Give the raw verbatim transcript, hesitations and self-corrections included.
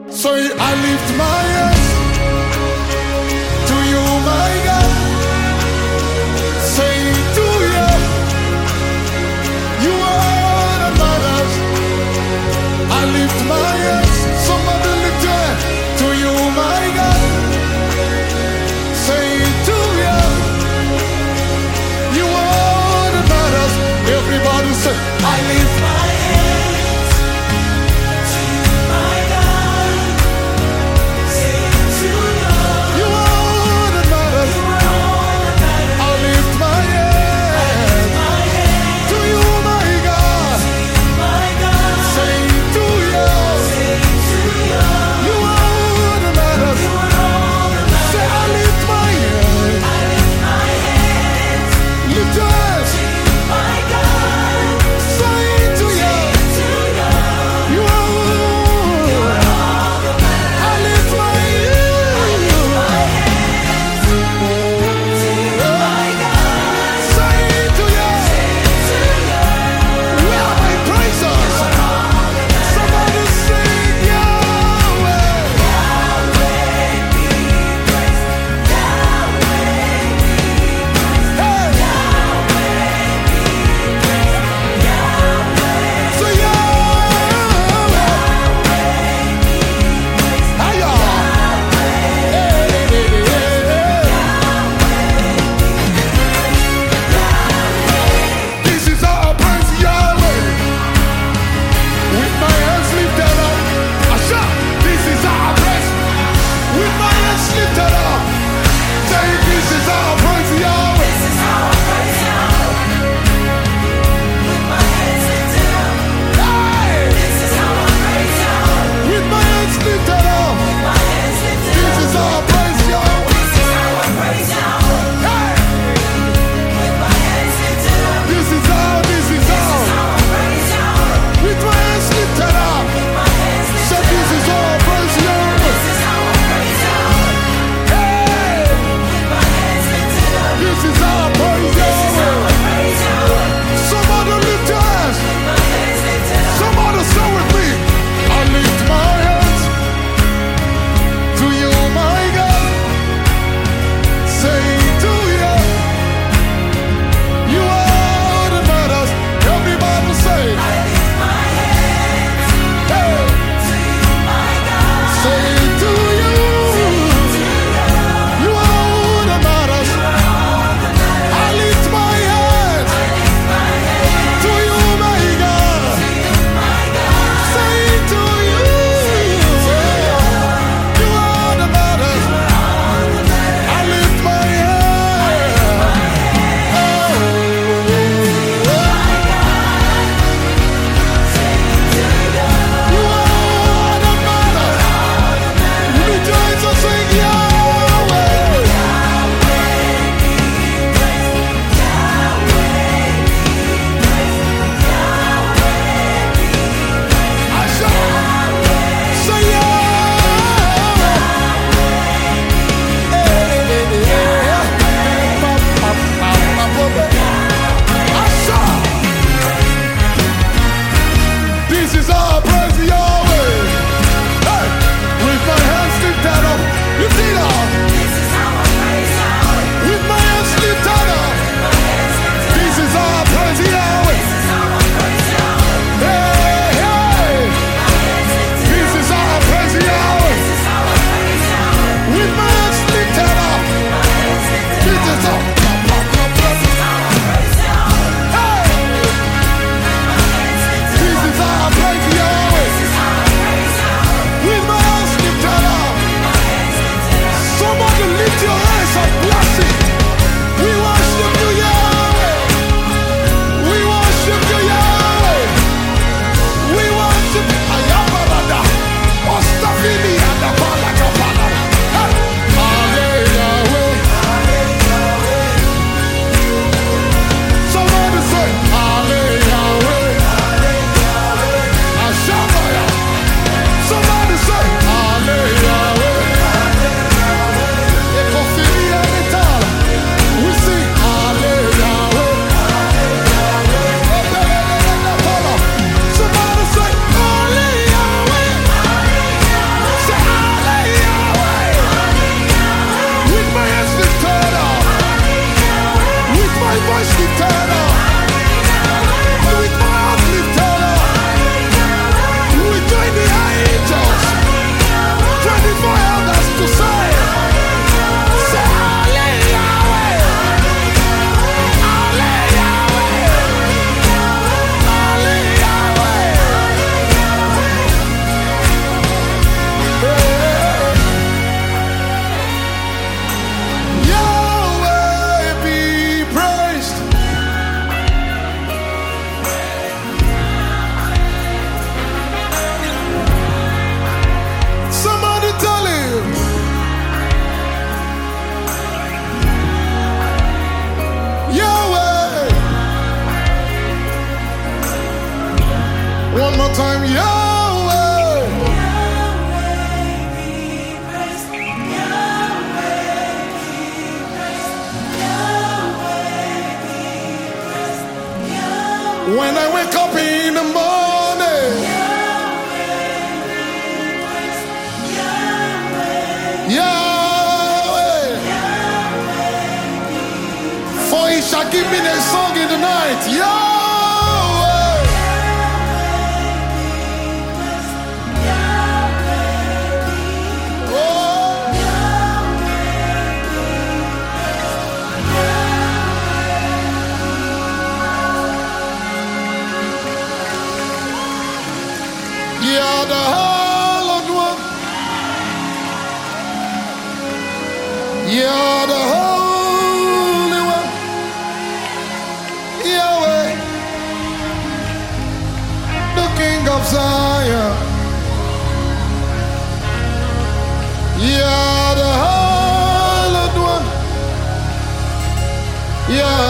So I lift my hands to you, my God. Say to you, you are the matters. I lift my hands. Somebody lift your hand to you, my God. Say to you, you are the matters. Everybody say, I lift my hands to you, my God. Say wake up in the morning. Yahweh. For he shall give me the song in the night. Yahweh. Oh. You're the hallowed one. You're the holy one. Yahweh, the King of Zion. You're the hallowed one. Yahweh.